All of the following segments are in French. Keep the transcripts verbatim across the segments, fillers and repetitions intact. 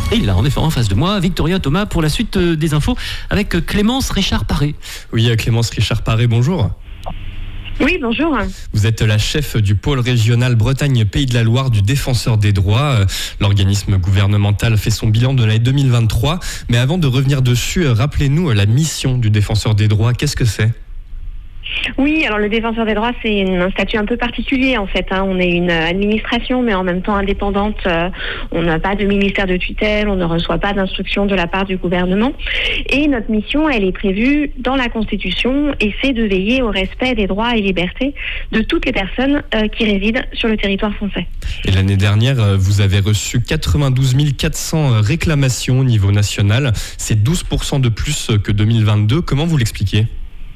Et là, en effet, en face de moi, Victoria Thomas pour la suite des infos avec Clémence Richard-Paré. Oui, Clémence Richard-Paré, bonjour. Oui, bonjour. Vous êtes la chef du pôle régional Bretagne-Pays de la Loire du Défenseur des droits. L'organisme gouvernemental fait son bilan de l'année deux mille vingt-trois. Mais avant de revenir dessus, rappelez-nous la mission du Défenseur des droits. Qu'est-ce que c'est ? Oui, alors le Défenseur des droits, c'est un statut un peu particulier en fait. Hein. On est une administration, mais en même temps indépendante. Euh, on n'a pas de ministère de tutelle, on ne reçoit pas d'instructions de la part du gouvernement. Et notre mission, elle est prévue dans la Constitution et c'est de veiller au respect des droits et libertés de toutes les personnes euh, qui résident sur le territoire français. Et l'année dernière, vous avez reçu quatre-vingt-douze mille quatre cents réclamations au niveau national. C'est douze pour cent de plus que deux mille vingt-deux. Comment vous l'expliquez ?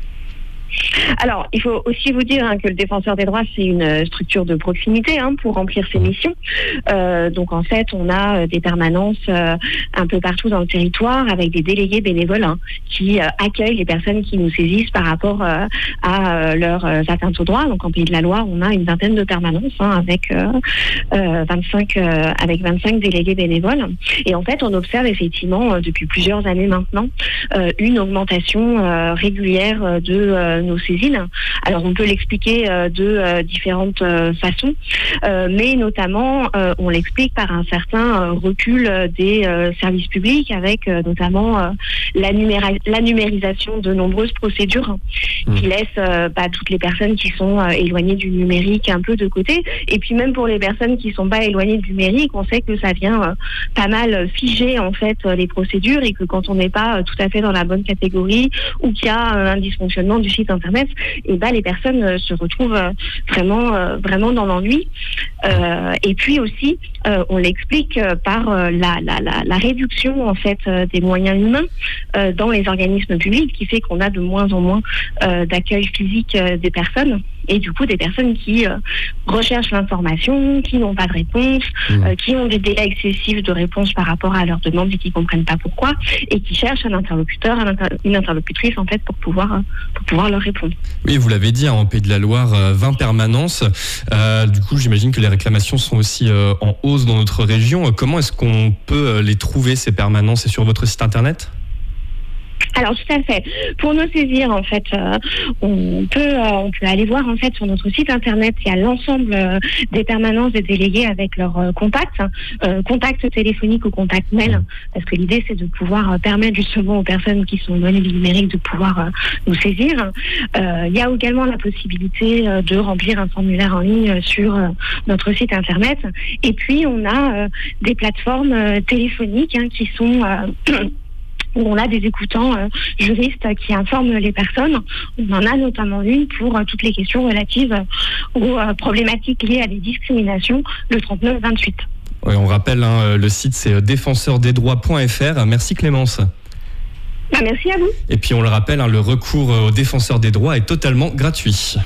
Alors, il faut aussi vous dire hein, que le Défenseur des droits, c'est une structure de proximité hein, pour remplir ses missions. Euh, donc, en fait, on a des permanences euh, un peu partout dans le territoire avec des délégués bénévoles hein, qui euh, accueillent les personnes qui nous saisissent par rapport euh, à euh, leurs euh, atteintes aux droits. Donc, en Pays de la Loire, on a une vingtaine de permanences hein, avec, euh, euh, vingt-cinq, euh, avec vingt-cinq délégués bénévoles. Et en fait, on observe effectivement, euh, depuis plusieurs années maintenant, euh, une augmentation euh, régulière de euh, nos saisines. Alors on peut l'expliquer euh, de euh, différentes euh, façons, euh, mais notamment euh, on l'explique par un certain euh, recul euh, des euh, services publics avec euh, notamment euh, la, numéra- la numérisation de nombreuses procédures mmh. qui laissent euh, bah, toutes les personnes qui sont euh, éloignées du numérique un peu de côté. Et puis même pour les personnes qui ne sont pas éloignées du numérique, on sait que ça vient euh, pas mal figer en fait euh, les procédures et que quand on n'est pas euh, tout à fait dans la bonne catégorie ou qu'il y a euh, un dysfonctionnement du site internet, et ben les personnes euh, se retrouvent euh, vraiment euh, vraiment dans l'ennui. Euh, et puis aussi, euh, on l'explique euh, par euh, la, la, la, la réduction en fait euh, des moyens humains euh, dans les organismes publics, qui fait qu'on a de moins en moins euh, d'accueil physique euh, des personnes. Et du coup, des personnes qui euh, recherchent l'information, qui n'ont pas de réponse, mmh. euh, qui ont des délais excessifs de réponse par rapport à leurs demandes et qui ne comprennent pas pourquoi, et qui cherchent un interlocuteur, un inter- une interlocutrice en fait pour pouvoir, euh, pour pouvoir leur répondre. Oui, vous l'avez dit, hein, en Pays de la Loire, euh, vingt permanences. Euh, du coup, j'imagine que les réclamations sont aussi euh, en hausse dans notre région. Comment est-ce qu'on peut euh, les trouver, ces permanences ? C'est sur votre site internet ? Alors tout à fait. Pour nous saisir, en fait, euh, on peut euh, on peut aller voir en fait sur notre site internet. Il y a l'ensemble euh, des permanences des délégués avec leurs euh, contacts, euh, contacts téléphoniques ou contacts mail, parce que l'idée c'est de pouvoir euh, permettre justement aux personnes qui sont éloignées du numérique de pouvoir euh, nous saisir. Euh, il y a également la possibilité euh, de remplir un formulaire en ligne sur euh, notre site internet. Et puis on a euh, des plateformes euh, téléphoniques hein, qui sont euh, où on a des écoutants euh, juristes qui informent les personnes. On en a notamment une pour euh, toutes les questions relatives euh, aux euh, problématiques liées à des discriminations, le trente-neuf vingt-huit. Oui, on rappelle, hein, le site c'est défenseur des droits point f r. Merci Clémence. Bah, merci à vous. Et puis on le rappelle, hein, le recours au Défenseur des droits est totalement gratuit.